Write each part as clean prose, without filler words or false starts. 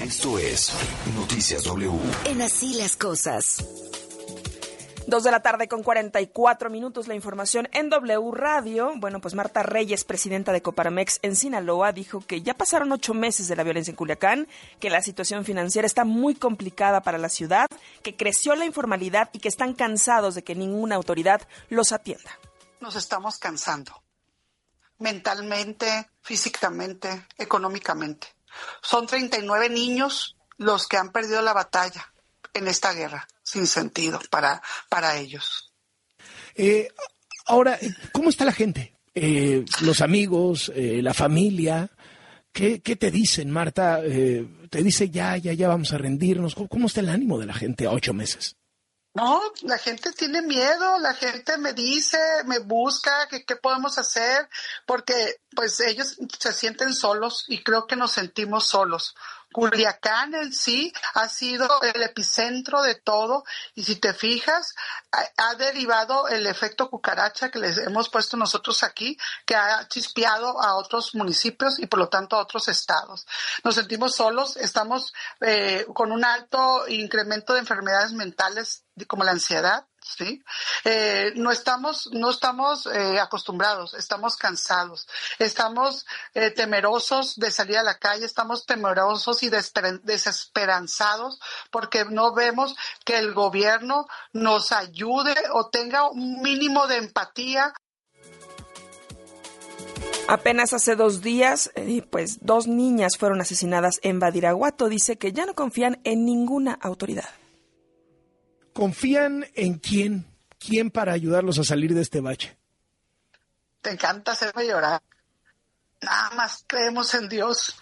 Esto es Noticias W. En Así las Cosas. 2:44 p.m. La información en W Radio. Bueno, pues Marta Reyes, presidenta de Coparmex en Sinaloa, dijo que ya pasaron 8 meses de la violencia en Culiacán, que la situación financiera está muy complicada para la ciudad, que creció la informalidad y que están cansados de que ninguna autoridad los atienda. Nos estamos cansando, mentalmente, físicamente, económicamente. Son 39 niños los que han perdido la batalla en esta guerra, sin sentido para ellos. Ahora, ¿cómo está la gente? Los amigos, la familia, ¿qué te dicen, Marta? ¿Te dice ya vamos a rendirnos? ¿Cómo está el ánimo de la gente a 8 meses? No, la gente tiene miedo, la gente me dice, me busca, qué podemos hacer, porque pues ellos se sienten solos y creo que nos sentimos solos. Culiacán en sí ha sido el epicentro de todo y si te fijas, ha derivado el efecto cucaracha que les hemos puesto nosotros aquí, que ha chispeado a otros municipios y por lo tanto a otros estados. Nos sentimos solos, estamos con un alto incremento de enfermedades mentales como la ansiedad. Sí, no estamos acostumbrados, estamos cansados, estamos temerosos de salir a la calle, estamos temerosos y desesperanzados porque no vemos que el gobierno nos ayude o tenga un mínimo de empatía. Apenas hace 2 días, 2 niñas fueron asesinadas en Badiraguato. Dice que ya no confían en ninguna autoridad. ¿Confían en quién? ¿Quién para ayudarlos a salir de este bache? Te encanta hacerme llorar. Nada más creemos en Dios.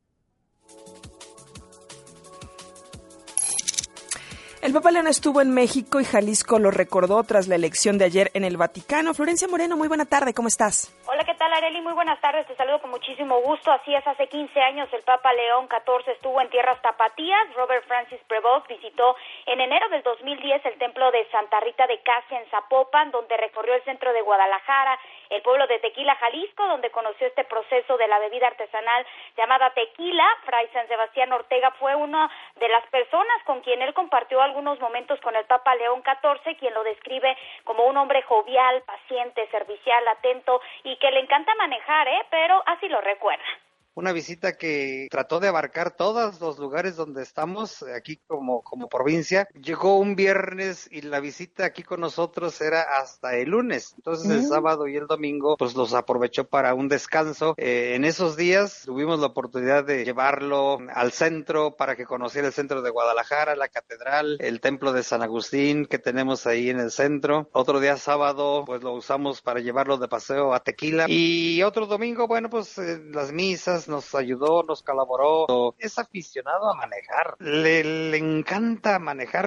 El Papa León estuvo en México y Jalisco lo recordó tras la elección de ayer en el Vaticano. Florencia Moreno, muy buena tarde, ¿cómo estás? Hola, ¿qué tal, Arely? Muy buenas tardes, te saludo con muchísimo gusto. Así es, hace 15 años el Papa León XIV estuvo en tierras tapatías. Robert Francis Prevost visitó en enero del 2010 el templo de Santa Rita de Casia en Zapopan, donde recorrió el centro de Guadalajara, el pueblo de Tequila, Jalisco, donde conoció este proceso de la bebida artesanal llamada tequila. Fray San Sebastián Ortega fue una de las personas con quien él compartió algunos momentos con el Papa León XIV, quien lo describe como un hombre jovial, paciente, servicial, atento y que le encanta manejar, pero así lo recuerda. Una visita que trató de abarcar todos los lugares donde estamos, aquí como provincia. Llegó un viernes y la visita aquí con nosotros era hasta el lunes. Entonces el sábado y el domingo pues los aprovechó para un descanso. En esos días tuvimos la oportunidad de llevarlo al centro para que conociera el centro de Guadalajara, la catedral, el templo de San Agustín que tenemos ahí en el centro. Otro día sábado pues lo usamos para llevarlo de paseo a Tequila. Y otro domingo, bueno, pues las misas, nos ayudó, nos colaboró. Es aficionado a manejar, le encanta manejar,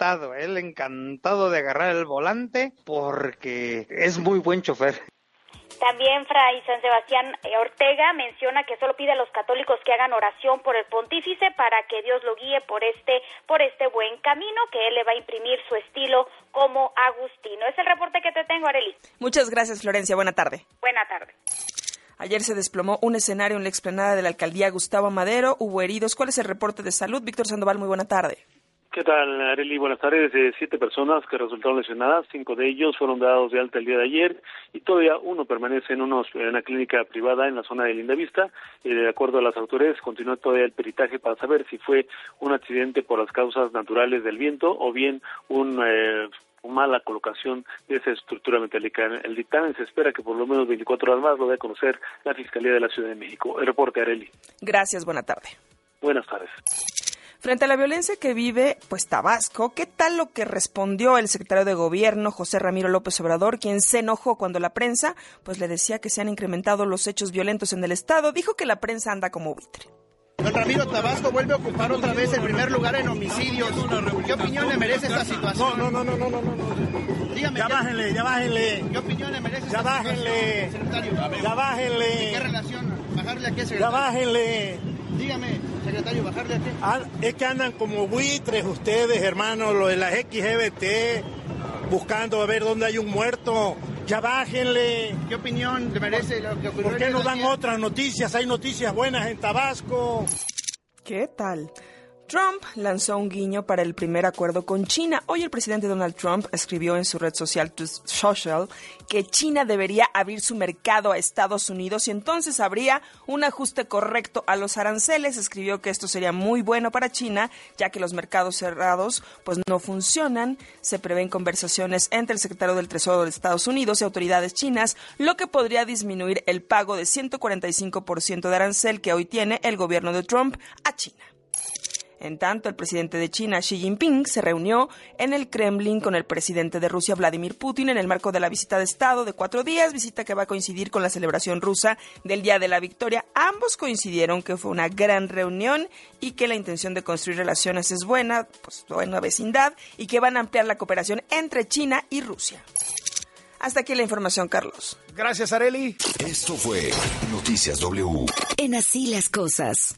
él encantado de agarrar el volante porque es muy buen chofer. También Fray San Sebastián Ortega menciona que solo pide a los católicos que hagan oración por el pontífice para que Dios lo guíe por este buen camino, que él le va a imprimir su estilo como agustino. Es el reporte que te tengo, Arely. Muchas gracias, Florencia. Buena tarde. Buena tarde. Ayer se desplomó un escenario en la explanada de la alcaldía Gustavo Madero. Hubo heridos. ¿Cuál es el reporte de salud? Víctor Sandoval, muy buena tarde. ¿Qué tal, Arely? Buenas tardes. 7 personas que resultaron lesionadas, 5 de ellos fueron dados de alta el día de ayer y todavía uno permanece en una clínica privada en la zona de Lindavista. De acuerdo a las autoridades, continúa todavía el peritaje para saber si fue un accidente por las causas naturales del viento o bien una mala colocación de esa estructura metálica. El dictamen se espera que por lo menos 24 horas más lo dé a conocer la Fiscalía de la Ciudad de México. El reporte, Arely. Gracias, buena tarde. Buenas tardes. Frente a la violencia que vive, Tabasco, ¿qué tal lo que respondió el secretario de Gobierno, José Ramiro López Obrador, quien se enojó cuando la prensa, le decía que se han incrementado los hechos violentos en el estado? Dijo que la prensa anda como buitre. Don Ramiro, Tabasco vuelve a ocupar otra vez el primer lugar en homicidios. ¿Qué opinión le merece esta situación? No. Dígame, ya bájenle. ¿Qué opinión le merece ya esta bájenle. situación, secretario? Ya bájenle. ¿Qué relación? ¿Bajarle a qué, secretario? Ya bájenle. Dígame, secretario, ¿bajarle a qué? Es que andan como buitres ustedes, hermanos, lo de las LGBT, buscando a ver dónde hay un muerto. Ya bájenle. ¿Qué opinión le merece lo que ocurrió? ¿Por qué no dan otras noticias? Hay noticias buenas en Tabasco. ¿Qué tal? Trump lanzó un guiño para el primer acuerdo con China. Hoy el presidente Donald Trump escribió en su red social Truth Social que China debería abrir su mercado a Estados Unidos y entonces habría un ajuste correcto a los aranceles. Escribió que esto sería muy bueno para China, ya que los mercados cerrados pues no funcionan. Se prevén conversaciones entre el secretario del Tesoro de Estados Unidos y autoridades chinas, lo que podría disminuir el pago de 145% de arancel que hoy tiene el gobierno de Trump a China. En tanto, el presidente de China, Xi Jinping, se reunió en el Kremlin con el presidente de Rusia, Vladimir Putin, en el marco de la visita de Estado de 4 días, visita que va a coincidir con la celebración rusa del Día de la Victoria. Ambos coincidieron que fue una gran reunión y que la intención de construir relaciones es buena, pues buena vecindad, y que van a ampliar la cooperación entre China y Rusia. Hasta aquí la información, Carlos. Gracias, Arely. Esto fue Noticias W. En Así las Cosas.